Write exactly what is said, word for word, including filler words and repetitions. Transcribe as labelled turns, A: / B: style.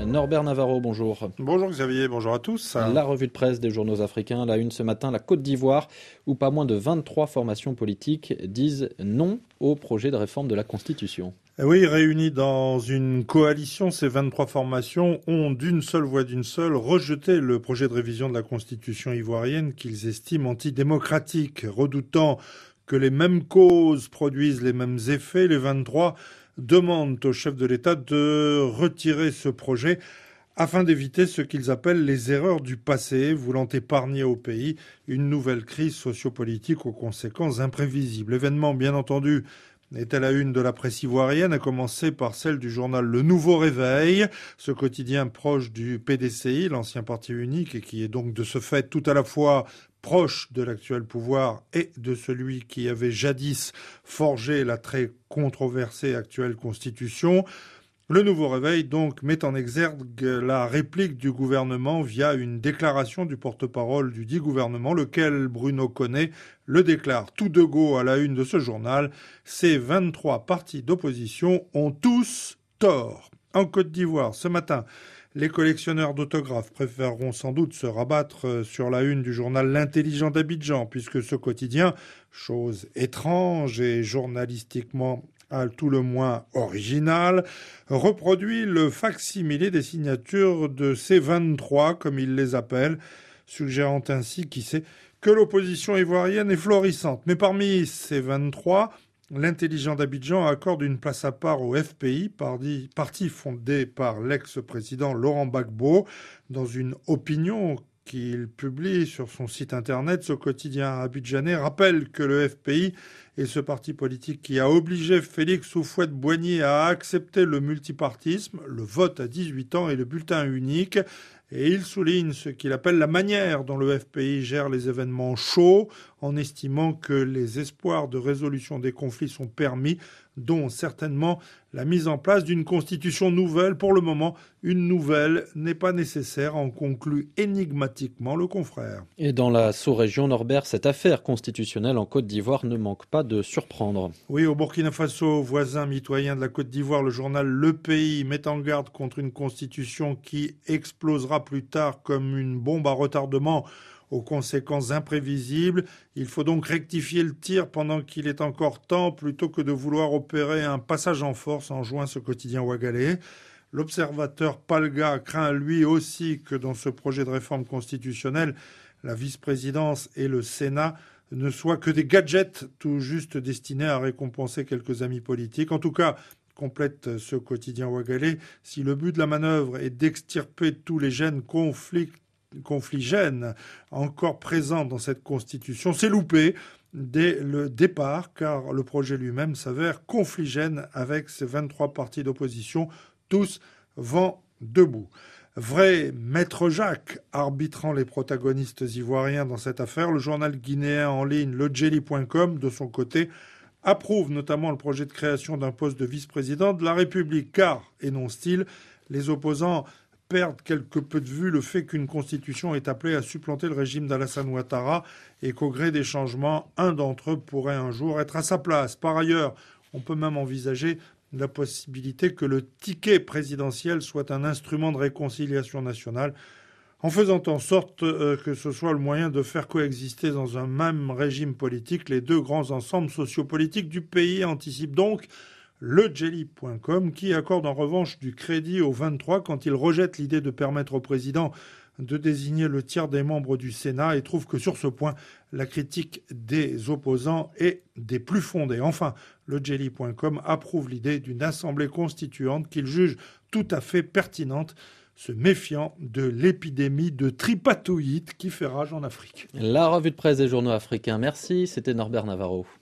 A: Norbert Navarro, bonjour.
B: Bonjour Xavier, bonjour à tous.
A: La revue de presse des journaux africains, la une ce matin, la Côte d'Ivoire, où pas moins de vingt-trois formations politiques disent non au projet de réforme de la Constitution.
B: Oui, réunies dans une coalition, ces vingt-trois formations ont d'une seule voix, d'une seule, rejeté le projet de révision de la Constitution ivoirienne qu'ils estiment antidémocratique, redoutant que les mêmes causes produisent les mêmes effets. Les vingt-trois demandent au chef de l'État de retirer ce projet afin d'éviter ce qu'ils appellent les erreurs du passé, voulant épargner au pays une nouvelle crise sociopolitique aux conséquences imprévisibles. L'événement, bien entendu, est à la une de la presse ivoirienne, à commencer par celle du journal Le Nouveau Réveil, ce quotidien proche du P D C I, l'ancien parti unique, et qui est donc de ce fait tout à la fois proche de l'actuel pouvoir et de celui qui avait jadis forgé la très controversée actuelle constitution. Le Nouveau Réveil, donc, met en exergue la réplique du gouvernement via une déclaration du porte-parole du dit gouvernement, lequel, Bruno Koné, le déclare tout de go à la une de ce journal. Ces vingt-trois partis d'opposition ont tous tort. En Côte d'Ivoire, ce matin, les collectionneurs d'autographes préféreront sans doute se rabattre sur la une du journal L'Intelligent d'Abidjan, puisque ce quotidien, chose étrange et journalistiquement à tout le moins original, reproduit le fac-similé des signatures de ces vingt-trois, comme il les appelle, suggérant ainsi, qui sait, que l'opposition ivoirienne est florissante. Mais parmi ces vingt-trois, l'Intelligent d'Abidjan accorde une place à part au F P I, parti fondé par l'ex-président Laurent Gbagbo, dans une opinion qu'il publie sur son site internet. Ce quotidien abidjanais rappelle que le F P I est ce parti politique qui a obligé Félix Houphouët-Boigny à accepter le multipartisme, le vote à dix-huit ans et le bulletin unique. Et il souligne ce qu'il appelle la manière dont le F P I gère les événements chauds, en estimant que les espoirs de résolution des conflits sont permis, dont certainement la mise en place d'une constitution nouvelle. Pour le moment, une nouvelle n'est pas nécessaire, en conclut énigmatiquement le confrère.
A: Et dans la sous-région Norbert, cette affaire constitutionnelle en Côte d'Ivoire ne manque pas de surprendre.
B: Oui, au Burkina Faso, voisin mitoyen de la Côte d'Ivoire, le journal Le Pays met en garde contre une constitution qui explosera plus tard comme une bombe à retardement aux conséquences imprévisibles. Il faut donc rectifier le tir pendant qu'il est encore temps, plutôt que de vouloir opérer un passage en force, enjoint ce quotidien ouagalais. L'observateur Palga craint lui aussi que dans ce projet de réforme constitutionnelle, la vice-présidence et le Sénat ne soient que des gadgets tout juste destinés à récompenser quelques amis politiques. En tout cas, complète ce quotidien ouagalais, si le but de la manœuvre est d'extirper tous les gènes conflicts confligène encore présent dans cette constitution, c'est loupé dès le départ, car le projet lui-même s'avère confligène avec ses vingt-trois partis d'opposition, tous vent debout. Vrai maître Jacques arbitrant les protagonistes ivoiriens dans cette affaire, le journal guinéen en ligne le djeli point com, de son côté, approuve notamment le projet de création d'un poste de vice-président de la République, car, énonce-t-il, les opposants perdent quelque peu de vue le fait qu'une constitution est appelée à supplanter le régime d'Alassane Ouattara et qu'au gré des changements, un d'entre eux pourrait un jour être à sa place. Par ailleurs, on peut même envisager la possibilité que le ticket présidentiel soit un instrument de réconciliation nationale, en faisant en sorte que ce soit le moyen de faire coexister dans un même régime politique les deux grands ensembles sociopolitiques du pays, anticipe donc le djeli point com, qui accorde en revanche du crédit aux vingt-trois quand il rejette l'idée de permettre au président de désigner le tiers des membres du Sénat et trouve que sur ce point, la critique des opposants est des plus fondées. Enfin, le djeli point com approuve l'idée d'une assemblée constituante qu'il juge tout à fait pertinente, se méfiant de l'épidémie de tripatoïde qui fait rage en Afrique.
A: La revue de presse des journaux africains, merci, c'était Norbert Navarro.